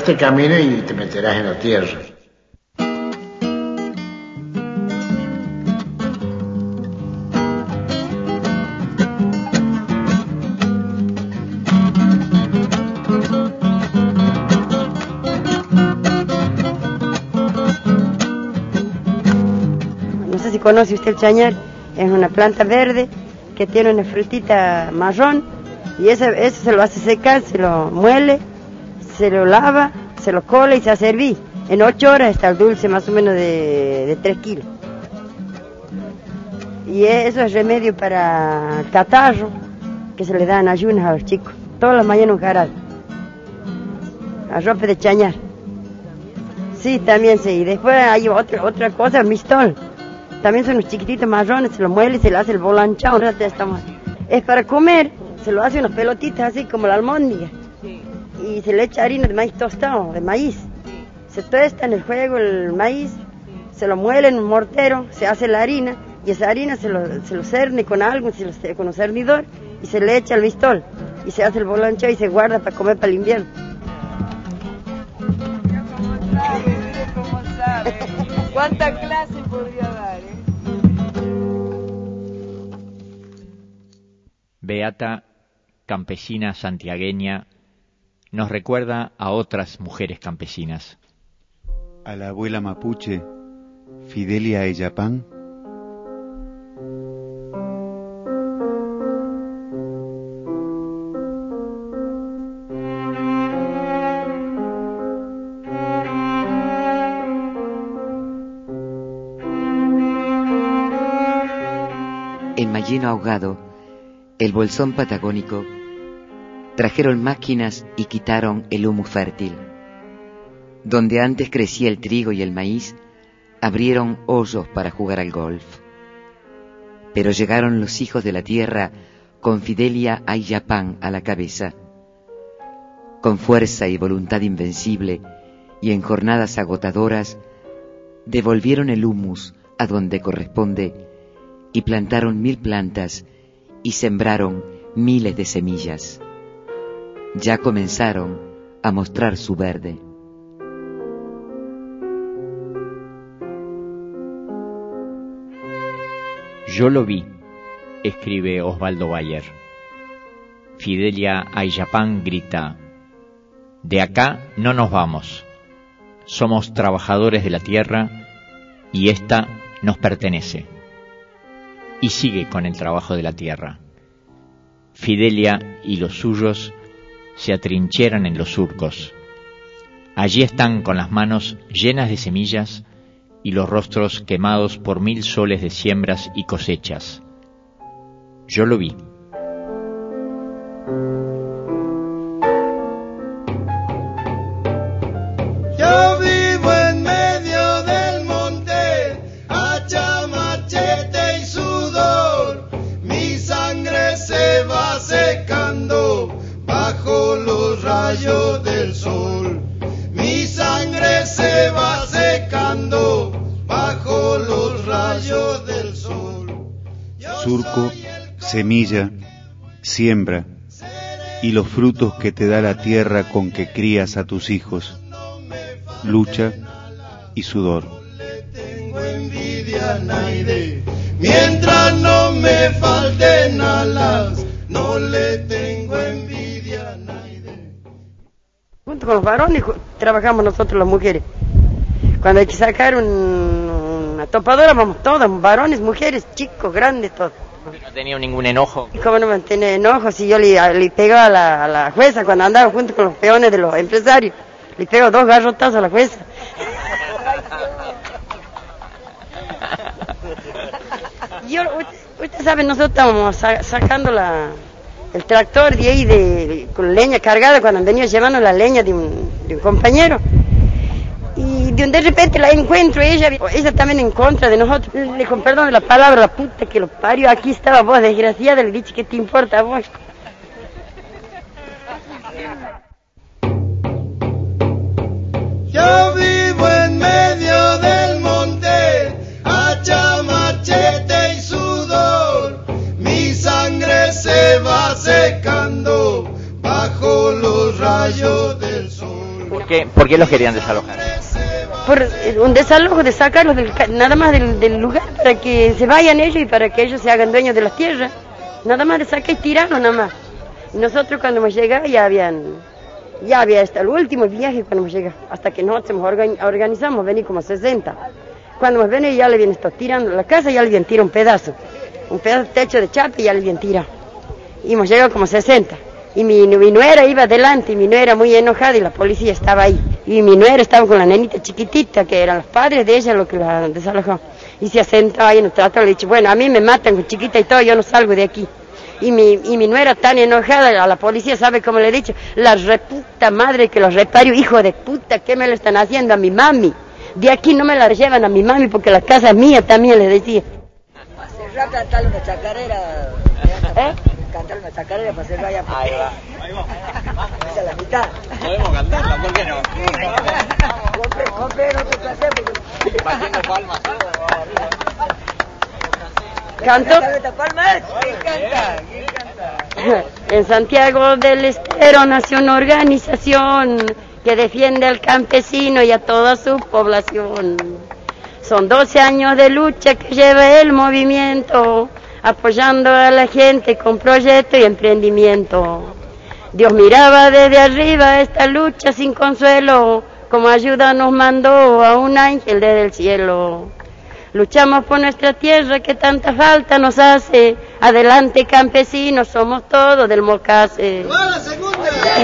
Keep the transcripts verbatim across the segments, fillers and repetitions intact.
este camino y te meterás en la tierra. No sé si conoce usted el chañar, es una planta verde que tiene una frutita marrón y eso, eso se lo hace secar, se lo muele, se lo lava, se lo cola y se hace hervir. En ocho horas está el dulce más o menos de, de tres kilos. Y eso es remedio para el catarro, que se le dan ayunas a los chicos. Todas las mañanas un jarabe. Arrope de chañar. Sí, también sí. Y después hay otra, otra cosa, mistol. También son unos chiquititos marrones, se lo muele y se le hace el bolanchao. Estamos... Es para comer, se lo hace unas pelotitas así como la almóndiga. Sí. Y se le echa harina de maíz tostado, de maíz. Sí. Se tuesta en el fuego el maíz, sí. Se lo muele en un mortero, se hace la harina y esa harina se lo, se lo cerne con algo, se lo, con un cernidor y se le echa al mistol. Y se hace el bolanchao y se guarda para comer para el invierno. ¿Cómo sabe? ¿Cómo sabe? ¿Cuánta clase podría dar, eh? Beata, campesina santiagueña, nos recuerda a otras mujeres campesinas. A la abuela mapuche, Fidelia Eyapán. En Malleno Ahogado, el bolsón patagónico, trajeron máquinas y quitaron el humus fértil. Donde antes crecía el trigo y el maíz, abrieron hoyos para jugar al golf. Pero llegaron los hijos de la tierra con Fidelia Eyapán a la cabeza. Con fuerza y voluntad invencible y en jornadas agotadoras, devolvieron el humus a donde corresponde y plantaron mil plantas y sembraron miles de semillas. Ya comenzaron a mostrar su verde. Yo lo vi, escribe Osvaldo Bayer. Fidelia Eyapán grita: de acá no nos vamos. Somos trabajadores de la tierra y esta nos pertenece. Y sigue con el trabajo de la tierra. Fidelia y los suyos se atrincheran en los surcos. Allí están con las manos llenas de semillas y los rostros quemados por mil soles de siembras y cosechas. Yo lo vi. Yo vivo en medio del monte, hacha, machete y sudor. Mi sangre se va secando bajo los rayos del sol. Mi sangre se va secando bajo los rayos del sol. Yo Surco, semilla, siembra, y los frutos que te da la tierra con que crías a tus hijos. Lucha y sudor. No le tengo envidia a nadie, mientras no me falten alas, no le tengo envidia a nadie. Junto con los varones trabajamos nosotros las mujeres. Cuando hay que sacar un, una topadora, vamos todas, varones, mujeres, chicos, grandes, todos. ¿No tenía ningún enojo? ¿Y cómo no mantener enojo si yo le, le pegaba a la, a la jueza cuando andaba junto con los peones de los empresarios? Le pego dos garrotazos a la jueza. Yo, usted, usted sabe, nosotros estábamos sa- sacando la, el tractor de ahí de, de, con leña cargada cuando han venido llevando la leña de un, de un compañero. Y de, de repente la encuentro, ella ella también en contra de nosotros. Le con perdón de la palabra, la puta que lo parió, aquí estaba vos, desgraciada, le dije, ¿qué te importa a vos? Yo vivo en medio del monte, hacha, machete y sudor. Mi sangre se va secando bajo los rayos del sol. ¿Por qué, ¿Por qué los querían desalojar? Por eh, un desalojo de sacarlos del, ca- nada más del, del lugar para que se vayan ellos y para que ellos se hagan dueños de las tierras. Nada más de sacar y tirarlos nada más. Y nosotros cuando hemos llegado ya habían, ya había hasta el último viaje cuando hemos llegado. Hasta que nosotros nos organ- organizamos, vení como sesenta. Cuando hemos venido ya le vienen estos tirando la casa, ya le vienen tirado un pedazo. Un pedazo de techo de chapa y ya le vienen tirado. Y hemos llegado como sesenta. Y mi, mi nuera iba adelante y mi nuera muy enojada y la policía estaba ahí. Y mi nuera estaba con la nenita chiquitita, que eran los padres de ella los que la desalojó. Y se asentó ahí en el trato, le dije, bueno, a mí me matan con chiquita y todo, yo no salgo de aquí. Y mi, y mi nuera tan enojada, a la policía, ¿sabe cómo le he dicho? La reputa madre que los reparió, hijo de puta, ¿qué me lo están haciendo a mi mami? De aquí no me la llevan a mi mami porque la casa es mía también, le decía. Cerrar, cantarle una chacarera. ¿Eh? Cantarle una chacarera para cerrar ya. Ahí va. Esa es la mitad. Podemos cantarla, ¿por qué no? Compré, compré en otro placer porque... Batiendo palmas. ¿Canto? ¿Cantar esta palma? ¿Quién canta? ¿Quién canta? En Santiago del Estero nació una organización que defiende al campesino y a toda su población. Son doce años de lucha que lleva el movimiento, apoyando a la gente con proyecto y emprendimiento. Dios miraba desde arriba esta lucha sin consuelo, como ayuda nos mandó a un ángel desde el cielo. Luchamos por nuestra tierra que tanta falta nos hace. Adelante campesinos, somos todos del Mocase. ¡Va la segunda!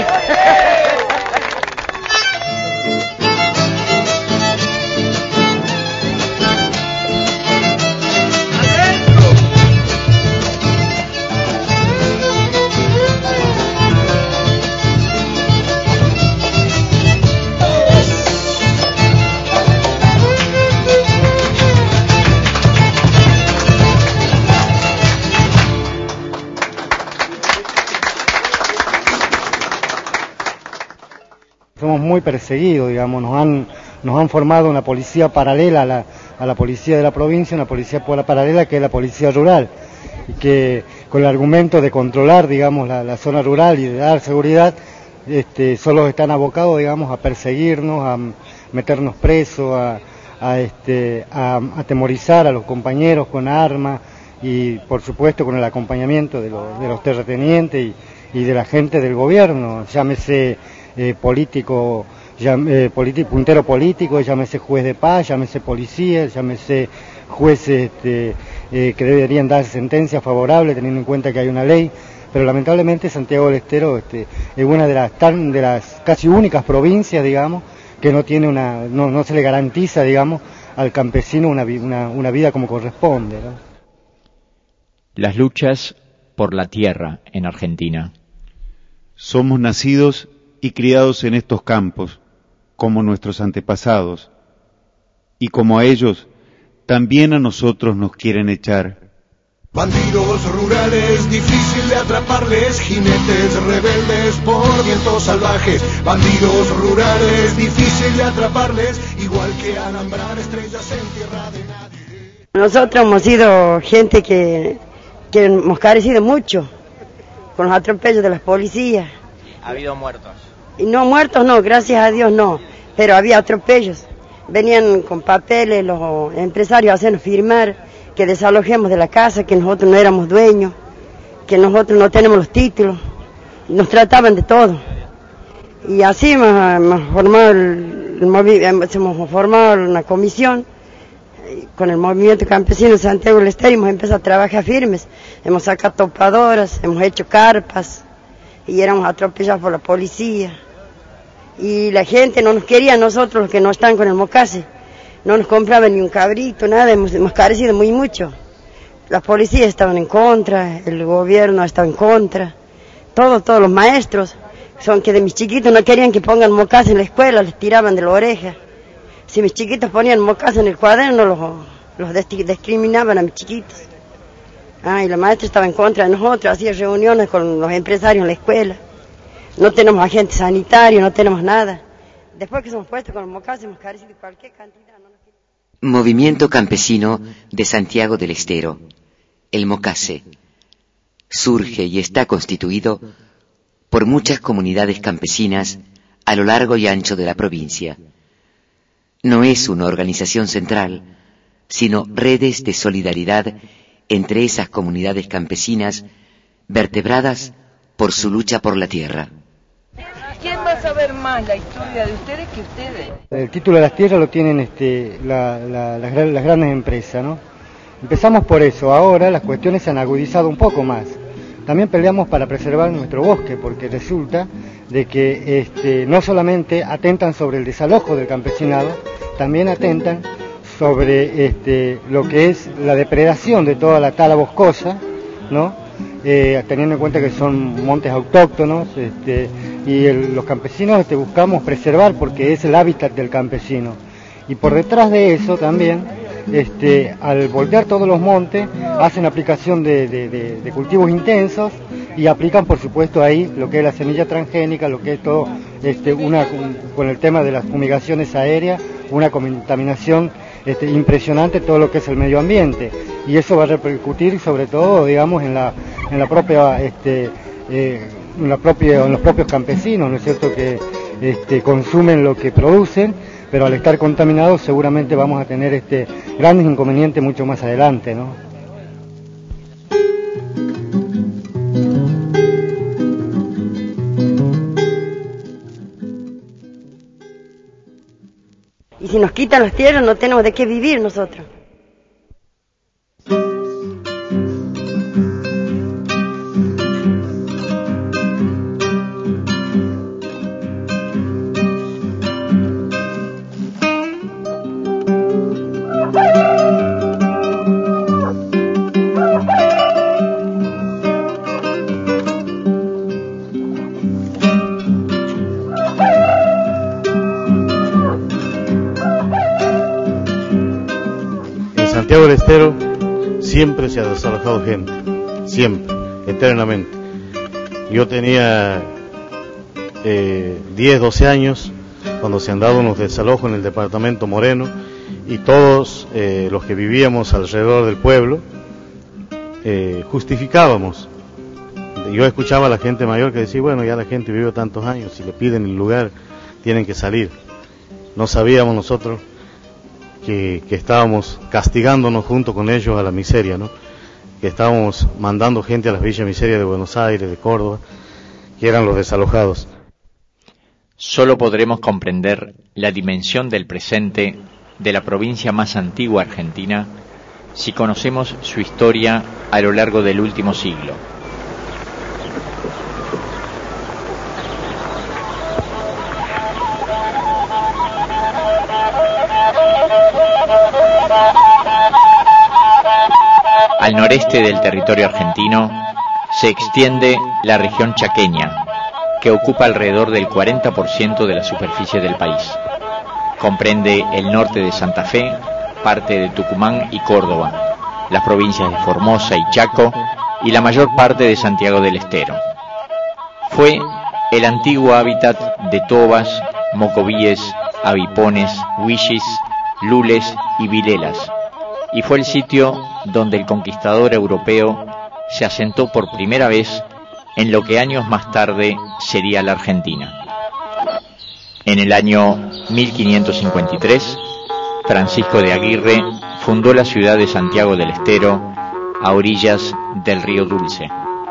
Somos muy perseguidos, digamos, nos han, nos han formado una policía paralela a la, a la policía de la provincia, una policía paralela que es la policía rural, y que con el argumento de controlar, digamos, la, la zona rural y de dar seguridad, este, solo están abocados, digamos, a perseguirnos, a meternos presos, a, a, este, a atemorizar a los compañeros con armas y, por supuesto, con el acompañamiento de los, de los terratenientes y, y de la gente del gobierno, llámese Eh, político, llam, eh, politi- puntero político, llámese juez de paz, llámese policía, llámese jueces este, eh, que deberían dar sentencias favorables teniendo en cuenta que hay una ley, pero lamentablemente Santiago del Estero este, es una de las tan, de las casi únicas provincias, digamos, que no tiene una, no, no se le garantiza, digamos, al campesino una, una, una vida como corresponde, ¿no? Las luchas por la tierra en Argentina. Somos nacidos y criados en estos campos, como nuestros antepasados, y como a ellos, también a nosotros nos quieren echar. Bandidos rurales, difícil de atraparles, jinetes rebeldes por vientos salvajes. Bandidos rurales, difícil de atraparles, igual que alambrar estrellas en tierra de nadie. Nosotros hemos sido gente que, que hemos carecido mucho con los atropellos de las policías. Ha habido muertos. Y no muertos, no, gracias a Dios no, pero había atropellos. Venían con papeles los empresarios a hacernos firmar que desalojemos de la casa, que nosotros no éramos dueños, que nosotros no tenemos los títulos. Nos trataban de todo. Y así hemos, hemos formado el, el movi- hemos formado una comisión con el movimiento campesino de Santiago del Estero y hemos empezado a trabajar firmes. Hemos sacado topadoras, hemos hecho carpas y éramos atropellados por la policía. Y la gente no nos quería, nosotros los que no están con el Mocase, no nos compraban ni un cabrito, nada, hemos, hemos carecido muy mucho. Las policías estaban en contra, el gobierno estaba en contra, todos, todos los maestros, son que de mis chiquitos no querían que pongan Mocase en la escuela, les tiraban de la oreja. Si mis chiquitos ponían Mocase en el cuaderno, los, los discriminaban a mis chiquitos. Ah, y la maestra estaba en contra de nosotros, hacía reuniones con los empresarios en la escuela. No tenemos agente sanitario, no tenemos nada. Después que somos puestos con los Mocase, hemos carecido cualquier cantidad. No nos... Movimiento Campesino de Santiago del Estero, el Mocase, surge y está constituido por muchas comunidades campesinas a lo largo y ancho de la provincia. No es una organización central, sino redes de solidaridad entre esas comunidades campesinas vertebradas por su lucha por la tierra. ¿Quién va a saber más la historia de ustedes que ustedes? El título de las tierras lo tienen este, la, la, las, las grandes empresas, ¿no? Empezamos por eso. Ahora las cuestiones se han agudizado un poco más. También peleamos para preservar nuestro bosque, porque resulta de que este, no solamente atentan sobre el desalojo del campesinado, también atentan sobre este, lo que es la depredación de toda la tala boscosa, ¿no? Eh, teniendo en cuenta que son montes autóctonos, este, y el, los campesinos este, buscamos preservar porque es el hábitat del campesino. Y por detrás de eso también, este, al voltear todos los montes, hacen aplicación de, de, de, de cultivos intensos y aplican por supuesto ahí lo que es la semilla transgénica, lo que es todo, este, una, un, con el tema de las fumigaciones aéreas, una contaminación este, impresionante todo lo que es el medio ambiente. Y eso va a repercutir sobre todo, digamos, en la, en la propia, este, eh, en la propia, en los propios campesinos, ¿no es cierto?, que este, consumen lo que producen, pero al estar contaminados seguramente vamos a tener este, grandes inconvenientes mucho más adelante, ¿no? Y si nos quitan las tierras no tenemos de qué vivir nosotros. Santiago del Estero siempre se ha desalojado gente, siempre, eternamente. Yo tenía eh, diez, doce años cuando se han dado unos desalojos en el departamento Moreno y todos eh, los que vivíamos alrededor del pueblo eh, justificábamos. Yo escuchaba a la gente mayor que decía, bueno, ya la gente vive tantos años, si le piden el lugar tienen que salir. No sabíamos nosotros Que, que estábamos castigándonos junto con ellos a la miseria, ¿no? Que estábamos mandando gente a las villas miserias de Buenos Aires, de Córdoba, que eran los desalojados. Solo podremos comprender la dimensión del presente de la provincia más antigua argentina si conocemos su historia a lo largo del último siglo. Al noreste del territorio argentino se extiende la región chaqueña, que ocupa alrededor del cuarenta por ciento de la superficie del país. Comprende el norte de Santa Fe, parte de Tucumán y Córdoba, las provincias de Formosa y Chaco y la mayor parte de Santiago del Estero. Fue el antiguo hábitat de tobas, mocovíes, avipones, huillis, lules y vilelas, y fue el sitio donde el conquistador europeo se asentó por primera vez en lo que años más tarde sería la Argentina. En el año mil quinientos cincuenta y tres, Francisco de Aguirre fundó la ciudad de Santiago del Estero, a orillas del río Dulce.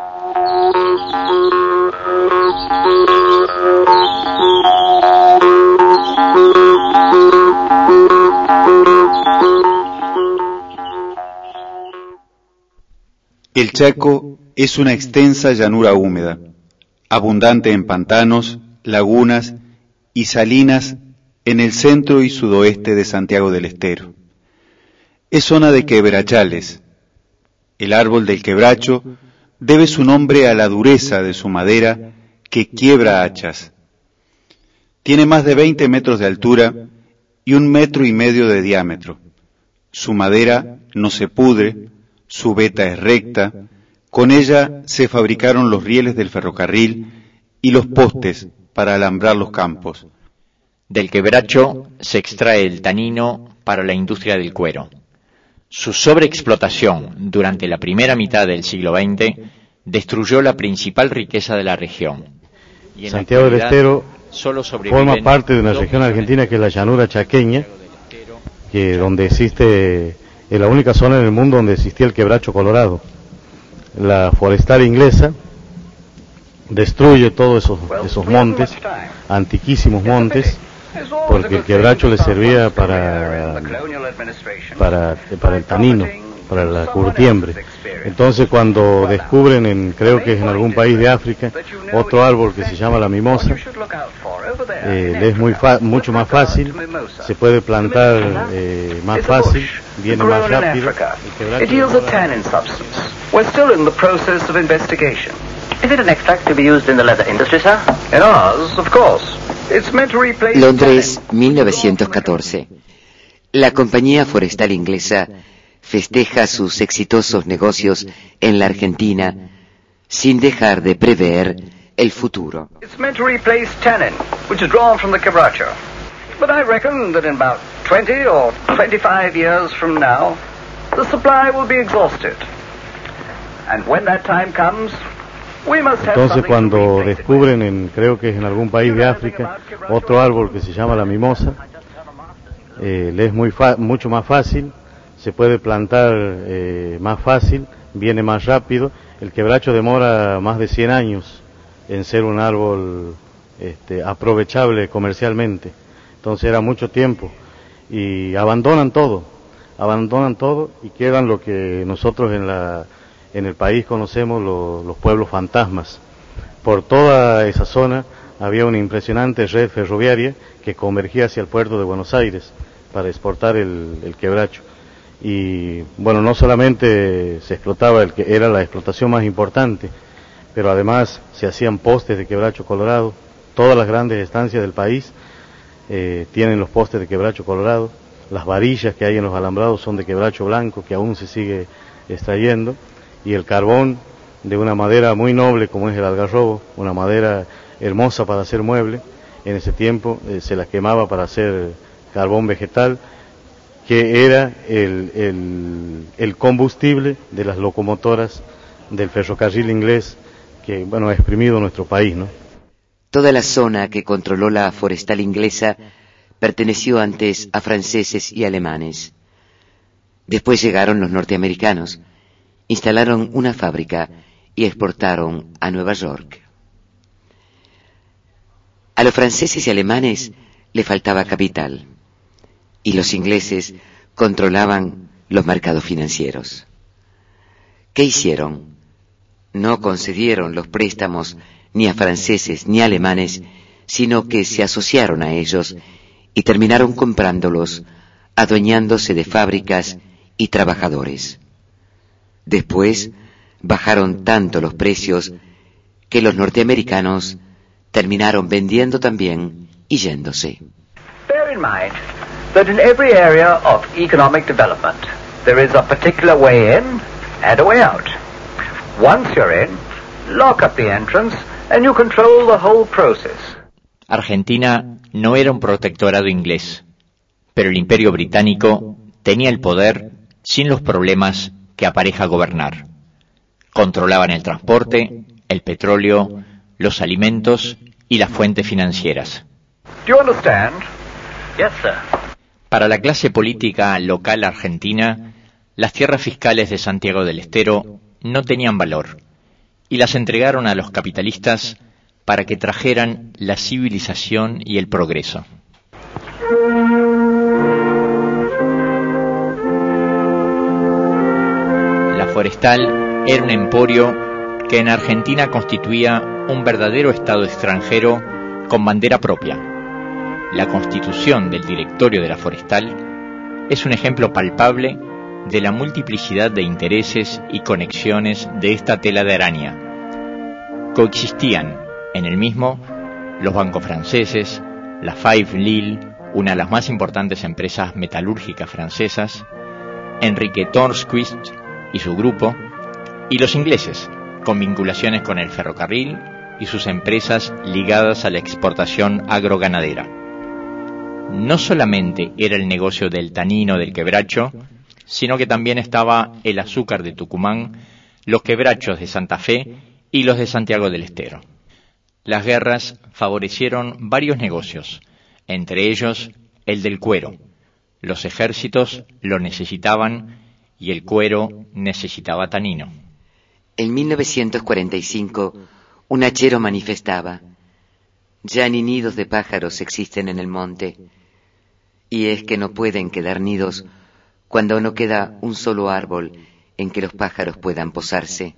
El Chaco es una extensa llanura húmeda, abundante en pantanos, lagunas y salinas en el centro y sudoeste de Santiago del Estero. Es zona de quebrachales. El árbol del quebracho debe su nombre a la dureza de su madera que quiebra hachas. Tiene más de veinte metros de altura y un metro y medio de diámetro. Su madera no se pudre, su veta es recta, con ella se fabricaron los rieles del ferrocarril y los postes para alambrar los campos. Del quebracho se extrae el tanino para la industria del cuero. Su sobreexplotación durante la primera mitad del siglo veinte destruyó la principal riqueza de la región. Santiago del Estero Solo sobreviven forma parte de una dos región millones argentina que es la llanura chaqueña, del estero. que donde existe, es la única zona en el mundo donde existía el quebracho colorado. La forestal inglesa destruye todos esos, esos montes, antiquísimos montes, porque el quebracho le servía para, para, para el tanino, para la curtiembre. Entonces cuando descubren, en, creo que es en algún país de África, otro árbol que se llama la mimosa, eh, le es muy fa mucho más fácil, se puede plantar eh, más fácil, viene más rápido. El quebracho We're still in the process of investigation. Is it an extract to be used in the leather industry, sir? In ours, of course. It's meant to replace... Londres, mil novecientos catorce. La compañía forestal inglesa festeja sus exitosos negocios en la Argentina sin dejar de prever el futuro. It's meant to replace tannin, which is drawn from the quebracho. But I reckon that in about twenty or twenty-five years from now, the supply will be exhausted. And when that time comes, we must have Entonces something to cuando replace it descubren, en, creo que es en algún país de África, otro árbol que se llama la mimosa, eh, le es muy fa mucho más fácil, se puede plantar eh, más fácil, viene más rápido. El quebracho demora más de cien años en ser un árbol este, aprovechable comercialmente. Entonces era mucho tiempo y abandonan todo, abandonan todo y quedan lo que nosotros en la en el país conocemos lo, los pueblos fantasmas. Por toda esa zona había una impresionante red ferroviaria que convergía hacia el puerto de Buenos Aires para exportar el, el quebracho. Y bueno, no solamente se explotaba el que era la explotación más importante, pero además se hacían postes de quebracho colorado. Todas las grandes estancias del país eh, tienen los postes de quebracho colorado. Las varillas que hay en los alambrados son de quebracho blanco, que aún se sigue extrayendo. Y el carbón de una madera muy noble como es el algarrobo, una madera hermosa para hacer mueble. En ese tiempo eh, se la quemaba para hacer carbón vegetal, que era el, el, el combustible de las locomotoras del ferrocarril inglés que, bueno, ha exprimido nuestro país, ¿no? Toda la zona que controló la forestal inglesa perteneció antes a franceses y alemanes. Después llegaron los norteamericanos, instalaron una fábrica y exportaron a Nueva York. A los franceses y alemanes le faltaba capital y los ingleses controlaban los mercados financieros. ¿Qué hicieron? No concedieron los préstamos ni a franceses ni a alemanes, sino que se asociaron a ellos y terminaron comprándolos, adueñándose de fábricas y trabajadores. Después bajaron tanto los precios que los norteamericanos terminaron vendiendo también y yéndose. Bear in mind that in every area of economic development there is a particular way in and a way out. Once you're in, lock up the entrance and you control the whole process. Argentina no era un protectorado inglés, pero el Imperio Británico tenía el poder sin los problemas que apareja gobernar. Controlaban el transporte, el petróleo, los alimentos y las fuentes financieras. Do you understand? Yes, sir. Para la clase política local argentina, las tierras fiscales de Santiago del Estero no tenían valor y las entregaron a los capitalistas para que trajeran la civilización y el progreso. La forestal era un emporio que en Argentina constituía un verdadero estado extranjero con bandera propia. La constitución del directorio de la forestal es un ejemplo palpable de la multiplicidad de intereses y conexiones de esta tela de araña. Coexistían en el mismo los bancos franceses, la Five Lille, una de las más importantes empresas metalúrgicas francesas, Enrique Tornquist y su grupo, y los ingleses, con vinculaciones con el ferrocarril y sus empresas ligadas a la exportación agroganadera. No solamente era el negocio del tanino del quebracho, sino que también estaba el azúcar de Tucumán, los quebrachos de Santa Fe y los de Santiago del Estero. Las guerras favorecieron varios negocios, entre ellos el del cuero. Los ejércitos lo necesitaban y el cuero necesitaba tanino. En mil novecientos cuarenta y cinco, un hachero manifestaba: ya ni nidos de pájaros existen en el monte, y es que no pueden quedar nidos cuando no queda un solo árbol en que los pájaros puedan posarse.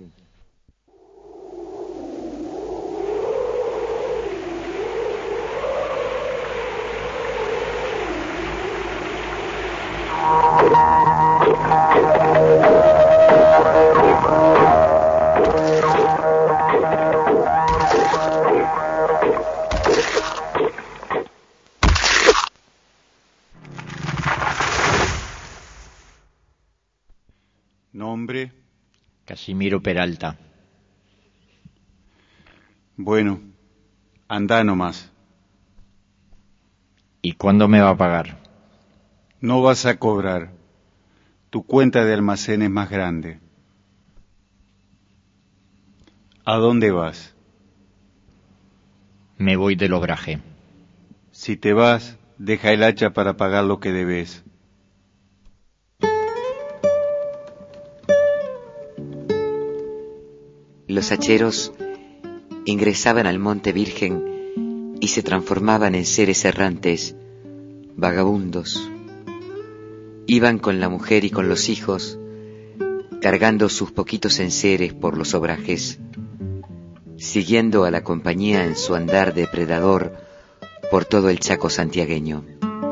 Nombre: Casimiro Peralta. Bueno, anda nomás. ¿Y cuándo me va a pagar? No vas a cobrar. Tu cuenta de almacén es más grande. ¿A dónde vas? Me voy del obraje. Si te vas, deja el hacha para pagar lo que debes. Los hacheros ingresaban al Monte Virgen y se transformaban en seres errantes, vagabundos. Iban con la mujer y con los hijos, cargando sus poquitos enseres por los obrajes, siguiendo a la compañía en su andar depredador por todo el Chaco santiagueño.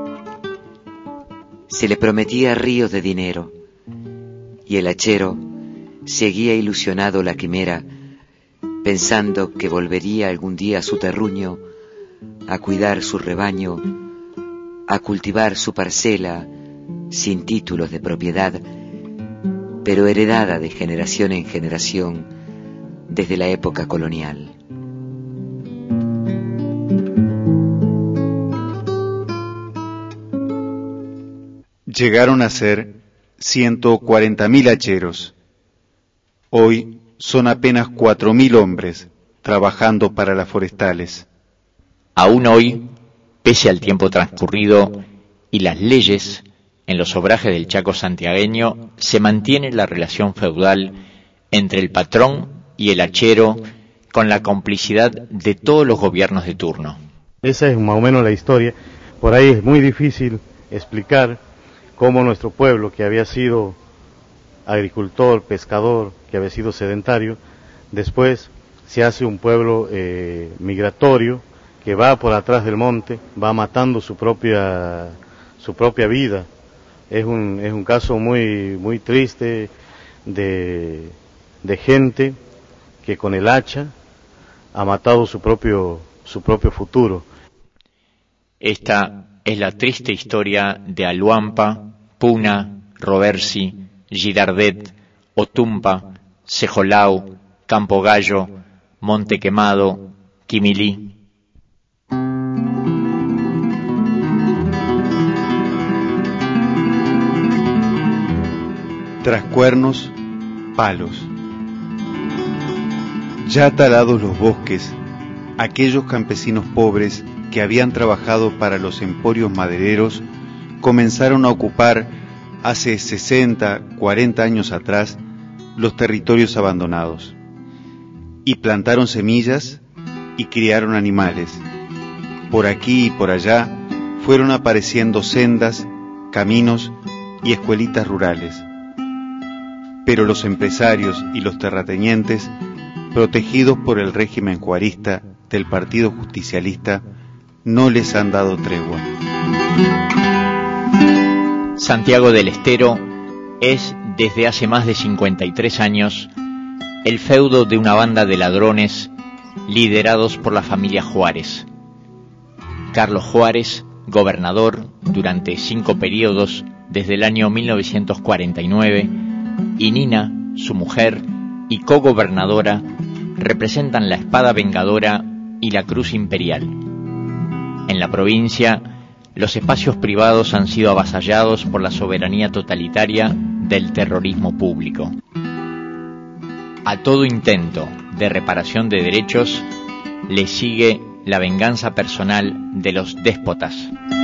Se le prometía ríos de dinero, y el hachero seguía ilusionado la quimera, pensando que volvería algún día a su terruño, a cuidar su rebaño, a cultivar su parcela sin títulos de propiedad, pero heredada de generación en generación desde la época colonial. Llegaron a ser ciento cuarenta mil hacheros. Hoy son apenas cuatro mil hombres trabajando para las forestales. Aún hoy, pese al tiempo transcurrido y las leyes, en los obrajes del Chaco santiagueño se mantiene la relación feudal entre el patrón y el hachero con la complicidad de todos los gobiernos de turno. Esa es más o menos la historia. Por ahí es muy difícil explicar cómo nuestro pueblo, que había sido agricultor, pescador, que había sido sedentario, después se hace un pueblo eh, migratorio que va por atrás del monte, va matando su propia su propia vida. Es un es un caso muy muy triste de de gente que con el hacha ha matado su propio su propio futuro. Esta es la triste historia de Aluampa, Puna, Roversi, Girardet, Otumpa, Sejolao, Campo Gallo, Monte Quemado, Quimilí. Tras cuernos, palos. Ya talados los bosques, aquellos campesinos pobres que habían trabajado para los emporios madereros comenzaron a ocupar hace sesenta, cuarenta años atrás los territorios abandonados y plantaron semillas y criaron animales. Por aquí y por allá fueron apareciendo sendas, caminos y escuelitas rurales. Pero los empresarios y los terratenientes, protegidos por el régimen juarista del Partido Justicialista, no les han dado tregua. Santiago del Estero es, desde hace más de cincuenta y tres años, el feudo de una banda de ladrones liderados por la familia Juárez. Carlos Juárez, gobernador durante cinco periodos desde el año mil novecientos cuarenta y nueve, y Nina, su mujer y cogobernadora, representan la espada vengadora y la cruz imperial. En la provincia, los espacios privados han sido avasallados por la soberanía totalitaria del terrorismo público. A todo intento de reparación de derechos, le sigue la venganza personal de los déspotas.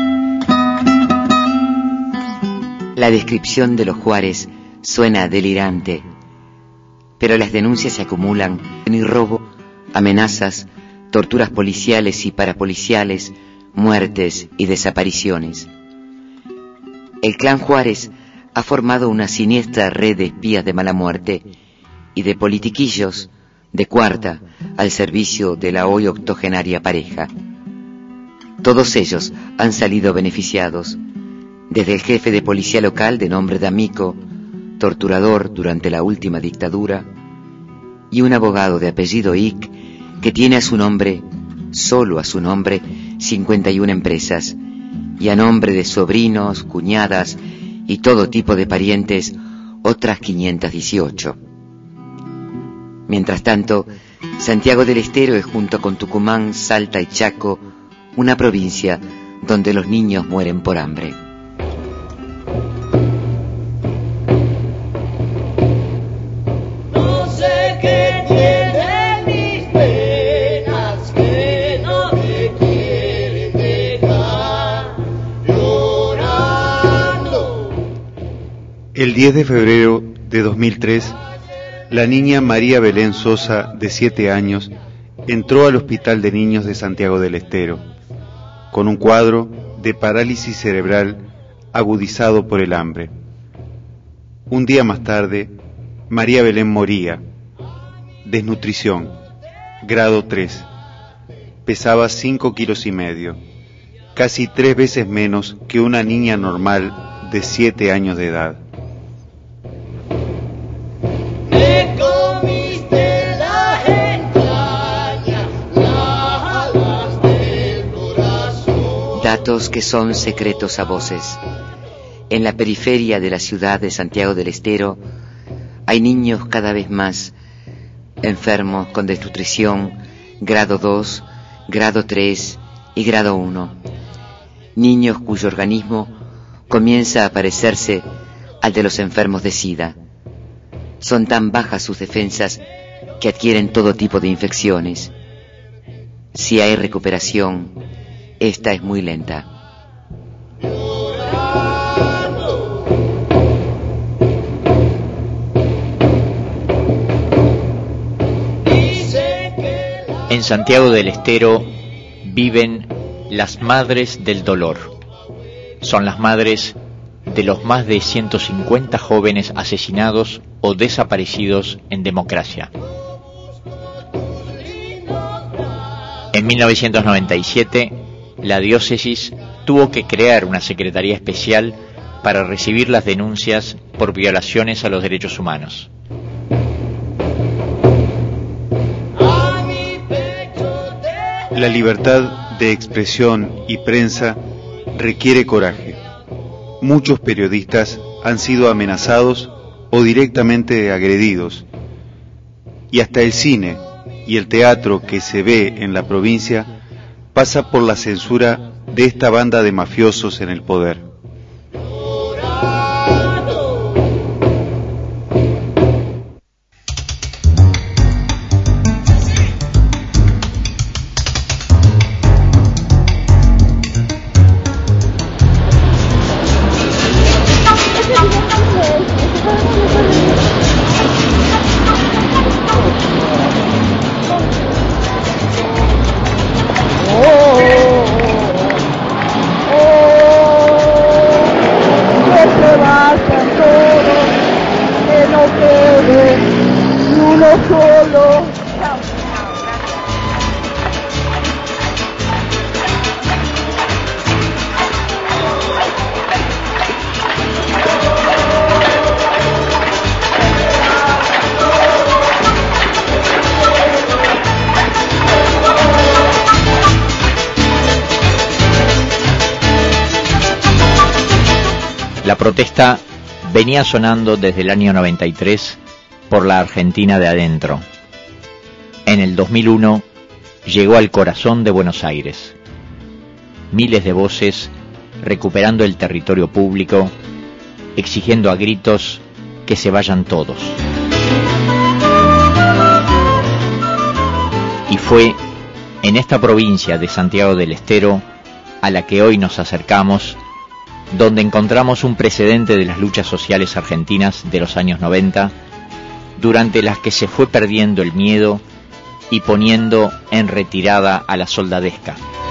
La descripción de los Juárez suena delirante, pero las denuncias se acumulan en robo, amenazas, torturas policiales y parapoliciales, muertes y desapariciones. El clan Juárez ha formado una siniestra red de espías de mala muerte y de politiquillos de cuarta al servicio de la hoy octogenaria pareja. Todos ellos han salido beneficiados, desde el jefe de policía local de nombre D'Amico, torturador durante la última dictadura, y un abogado de apellido Ick que tiene a su nombre, solo a su nombre, cincuenta y una empresas, y a nombre de sobrinos, cuñadas y todo tipo de parientes, otras quinientas dieciocho. Mientras tanto, Santiago del Estero es, junto con Tucumán, Salta y Chaco, una provincia donde los niños mueren por hambre. No sé qué tiene mis penas que no me quieren dejar llorando. El diez de febrero de dos mil tres, la niña María Belén Sosa, de siete años, entró al Hospital de Niños de Santiago del Estero, con un cuadro de parálisis cerebral agudizado por el hambre. Un día más tarde, María Belén moría. Desnutrición, grado tres. Pesaba cinco kilos y medio, casi tres veces menos que una niña normal de siete años de edad. Datos que son secretos a voces. En la periferia de la ciudad de Santiago del Estero hay niños cada vez más enfermos con desnutrición grado dos, grado tres y grado uno. Niños cuyo organismo comienza a parecerse al de los enfermos de SIDA. Son tan bajas sus defensas que adquieren todo tipo de infecciones. Si hay recuperación, esta es muy lenta. En Santiago del Estero viven las madres del dolor. Son las madres de los más de ciento cincuenta jóvenes asesinados o desaparecidos en democracia. En mil novecientos noventa y siete, la diócesis tuvo que crear una secretaría especial para recibir las denuncias por violaciones a los derechos humanos. La libertad de expresión y prensa requiere coraje. Muchos periodistas han sido amenazados o directamente agredidos, y hasta el cine y el teatro que se ve en la provincia pasa por la censura de esta banda de mafiosos en el poder. La protesta venía sonando desde el año noventa y tres por la Argentina de adentro. En el dos mil uno llegó al corazón de Buenos Aires. Miles de voces recuperando el territorio público, exigiendo a gritos que se vayan todos. Y fue En esta provincia de Santiago del Estero, a la que hoy nos acercamos, donde encontramos un precedente de las luchas sociales argentinas de los años noventa, durante las que se fue perdiendo el miedo y poniendo en retirada a la soldadesca.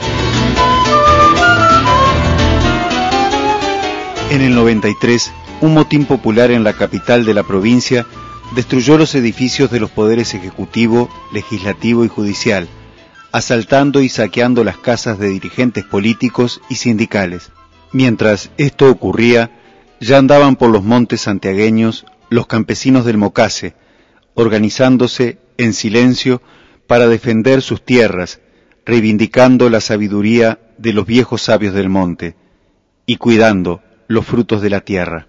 En el noventa y tres, un motín popular en la capital de la provincia destruyó los edificios de los poderes ejecutivo, legislativo y judicial, asaltando y saqueando las casas de dirigentes políticos y sindicales. Mientras esto ocurría, ya andaban por los montes santiagueños los campesinos del Mocase, organizándose en silencio para defender sus tierras, reivindicando la sabiduría de los viejos sabios del monte y cuidando los frutos de la tierra.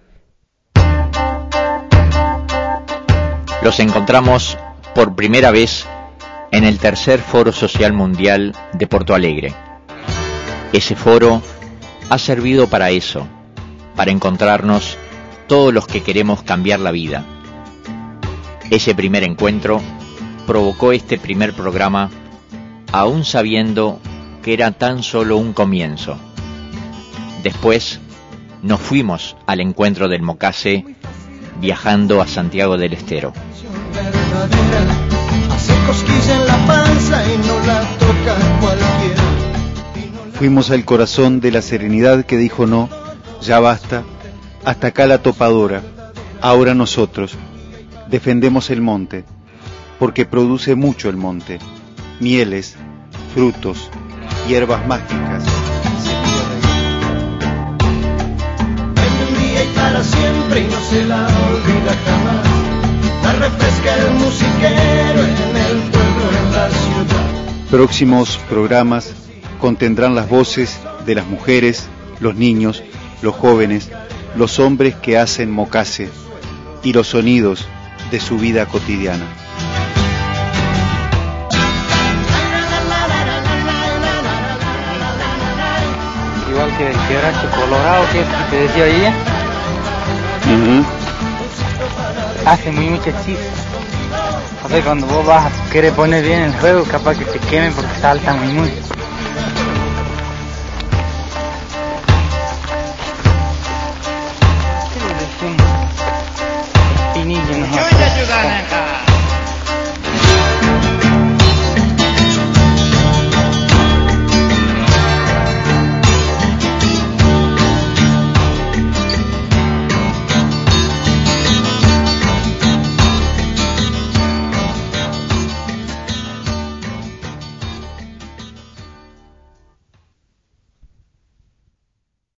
Los encontramos por primera vez en el tercer Foro Social Mundial de Porto Alegre. Ese foro ha servido para eso, para encontrarnos todos los que queremos cambiar la vida. Ese primer encuentro provocó este primer programa, aún sabiendo que era tan solo un comienzo. Después nos fuimos al encuentro del Mocase, viajando a Santiago del Estero. Fuimos al corazón de la serenidad que dijo no, ya basta, hasta acá la topadora, ahora nosotros defendemos el monte, porque produce mucho el monte, mieles, frutos, hierbas mágicas. Para siempre y no se la olvida jamás. La refresca el musiquero en el pueblo, en la ciudad. Próximos programas contendrán las voces de las mujeres, los niños, los jóvenes, los hombres que hacen Mocase y los sonidos de su vida cotidiana. Igual que el quebracho colorado que te decía ahí. Uh-huh. Hace muy mucha chispa. O sea, cuando vos vas a querer poner bien el juego, capaz que te quemen porque salta muy mucho. ¿Qué le decimos? Pinillo, ¿no?